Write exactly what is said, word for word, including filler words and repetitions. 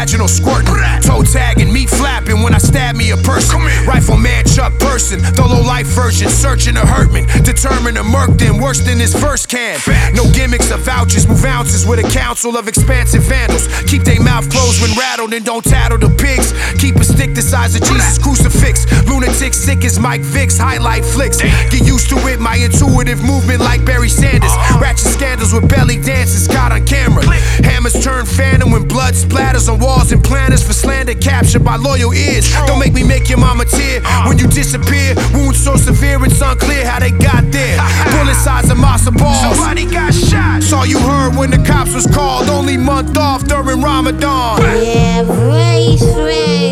vaginal squirting, toe tagging, meat flapping when I stab me a person. Rifleman Chuck person, the low life version, searching to hurt me, determined to murk them worse than this first can. No gimmicks or vouchers, move ounces with a council of expansive vandals. Keep they mouth closed when rattled and don't tattle the pigs. Keep a stick the size of Jesus crucifix. Lunatic sick as Mike Vicks, highlight flicks. Get used to it, my intuitive movement like Barry Sanders. Ratchet scandals with belly dances caught on camera. Hammers turn phantom when blood splatters on walls and planners for slander captured by loyal ears. Don't make me make your mama tear when you disappear. Wounds so severe it's unclear how they got there. Bullet size of matzo balls. Somebody got shot. Saw you heard when the cops was called. Only month off during Ramadan. Yeah, brace, brace.